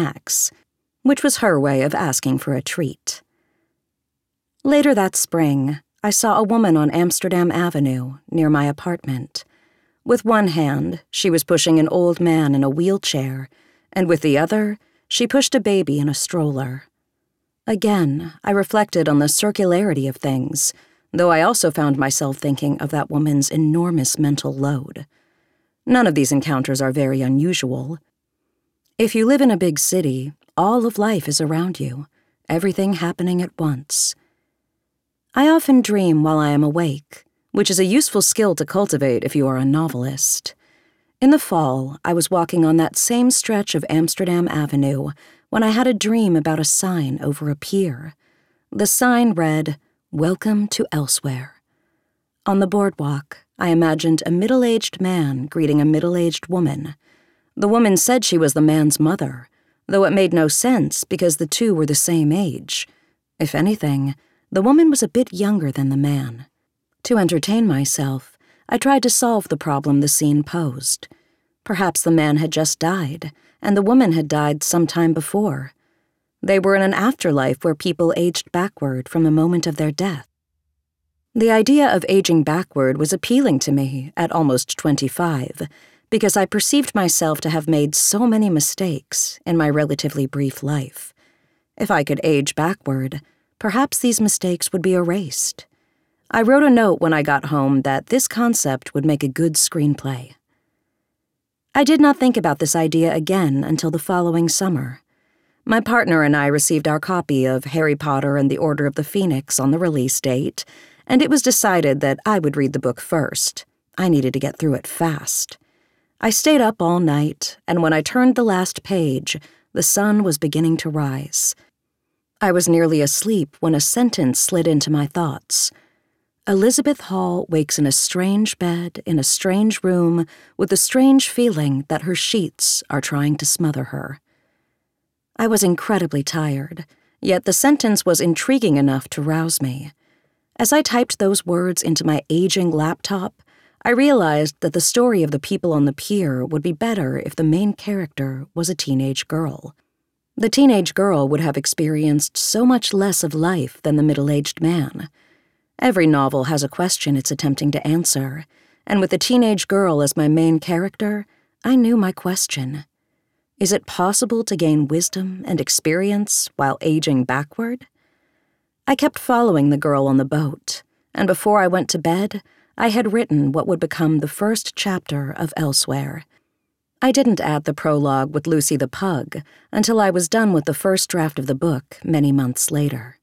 snacks, which was her way of asking for a treat. Later that spring, I saw a woman on Amsterdam Avenue near my apartment. With one hand, she was pushing an old man in a wheelchair, and with the other, she pushed a baby in a stroller. Again, I reflected on the circularity of things, though I also found myself thinking of that woman's enormous mental load. None of these encounters are very unusual. If you live in a big city, all of life is around you, everything happening at once. I often dream while I am awake, which is a useful skill to cultivate if you are a novelist. In the fall, I was walking on that same stretch of Amsterdam Avenue when I had a dream about a sign over a pier. The sign read, "Welcome to Elsewhere." On the boardwalk, I imagined a middle-aged man greeting a middle-aged woman. The woman said she was the man's mother, though it made no sense because the two were the same age. If anything, the woman was a bit younger than the man. To entertain myself, I tried to solve the problem the scene posed. Perhaps the man had just died, and the woman had died some time before. They were in an afterlife where people aged backward from the moment of their death. The idea of aging backward was appealing to me at almost 25, because I perceived myself to have made so many mistakes in my relatively brief life. If I could age backward, perhaps these mistakes would be erased. I wrote a note when I got home that this concept would make a good screenplay. I did not think about this idea again until the following summer. My partner and I received our copy of Harry Potter and the Order of the Phoenix on the release date, and it was decided that I would read the book first. I needed to get through it fast. I stayed up all night, and when I turned the last page, the sun was beginning to rise. I was nearly asleep when a sentence slid into my thoughts. Elizabeth Hall wakes in a strange bed in a strange room with a strange feeling that her sheets are trying to smother her. I was incredibly tired, yet the sentence was intriguing enough to rouse me. As I typed those words into my aging laptop, I realized that the story of the people on the pier would be better if the main character was a teenage girl. The teenage girl would have experienced so much less of life than the middle-aged man. Every novel has a question it's attempting to answer, and with the teenage girl as my main character, I knew my question. Is it possible to gain wisdom and experience while aging backward? I kept following the girl on the boat, and before I went to bed, I had written what would become the first chapter of Elsewhere. I didn't add the prologue with Lucy the pug until I was done with the first draft of the book many months later.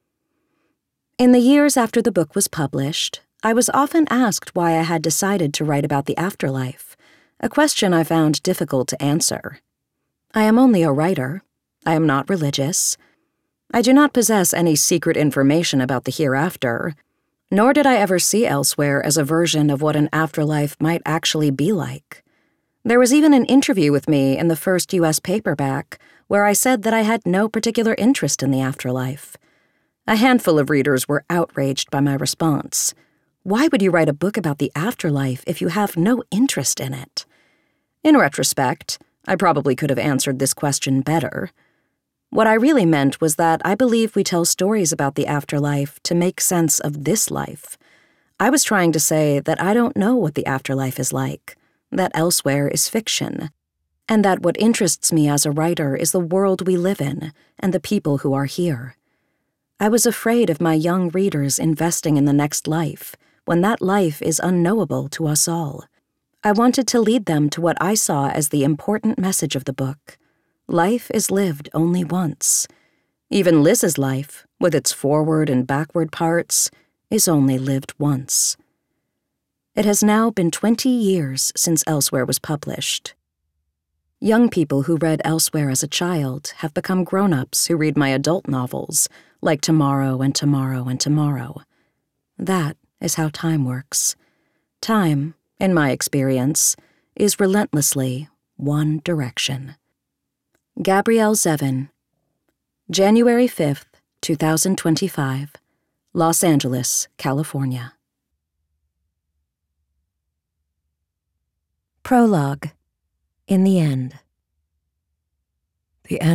In the years after the book was published, I was often asked why I had decided to write about the afterlife, a question I found difficult to answer. I am only a writer. I am not religious. I do not possess any secret information about the hereafter, nor did I ever see Elsewhere as a version of what an afterlife might actually be like. There was even an interview with me in the first U.S. paperback where I said that I had no particular interest in the afterlife. A handful of readers were outraged by my response. Why would you write a book about the afterlife if you have no interest in it? In retrospect, I probably could have answered this question better. What I really meant was that I believe we tell stories about the afterlife to make sense of this life. I was trying to say that I don't know what the afterlife is like, that Elsewhere is fiction, and that what interests me as a writer is the world we live in and the people who are here. I was afraid of my young readers investing in the next life, when that life is unknowable to us all. I wanted to lead them to what I saw as the important message of the book. Life is lived only once. Even Liz's life, with its forward and backward parts, is only lived once. It has now been 20 years since Elsewhere was published. Young people who read Elsewhere as a child have become grown-ups who read my adult novels, like Tomorrow and Tomorrow and Tomorrow. That is how time works. Time, in my experience, is relentlessly one direction. Gabrielle Zevin, January 5th, 2025, Los Angeles, California. Prologue. In the end. The end.